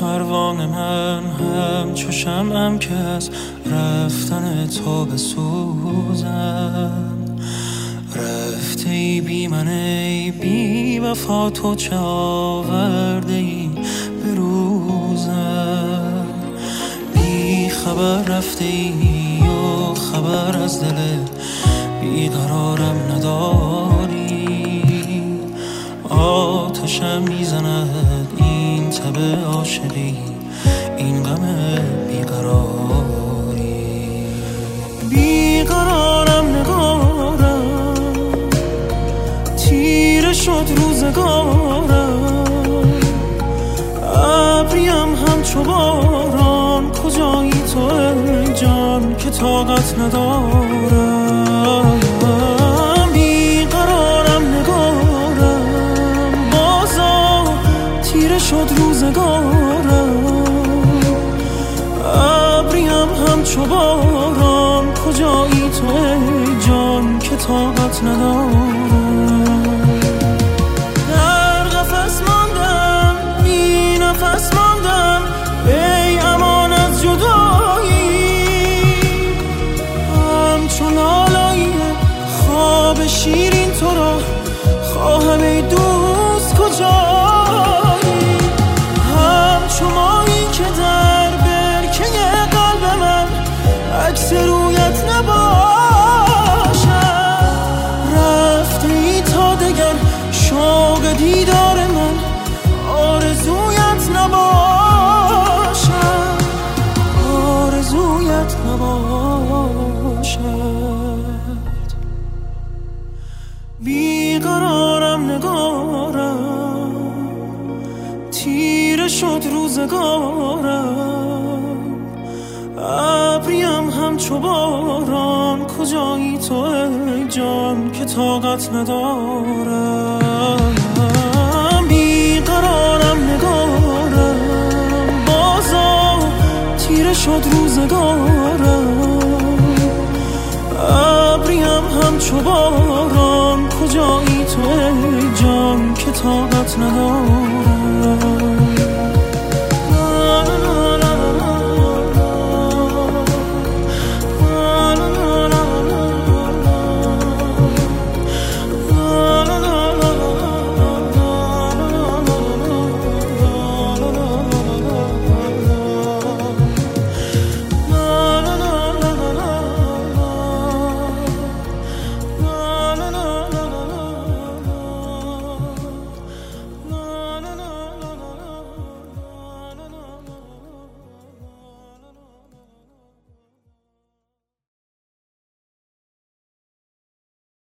پروانه من همچو شمعم که از رفتن تو بسوزم. رفته ای بی من ای بی وفا، تو چه آورده ای به روزم. بی خبر رفته ای و خبر از دل بیقرارم نداری. آتشم میزند این تب عاشقی، این غم بیقراری. بیقرارم نگارم، تیره شد روزگارم. ابریم همچو باران، کجایی تو ای جان که طاقت ندارم. بیقرارم نگارم، بازا تیره شد روزگارم. ابریم همچو باران، کجایی تو ای جان که طاقت ندارم. در قفس ماندم، بی نفس ماندم، ای امان از جدایی. همچو لالایی خواب شیرین تو را خواهم ای دوست کجایی. همچو مایی که در برکه قلب من عکس رویت نباشد. رفته ای تا دگر شوق دیدار من آرزویت نباشد، آرزویت نباشد. بیقرارم نگارم، تیره شد روزگارم. ابریم همچو باران، کجایی تو ای جان که طاقت ندارم. بیقرارم نگارم، بازا تیره شد روزگارم. ابریم همچو باران، کجایی تو ای جان که طاقت ندارم.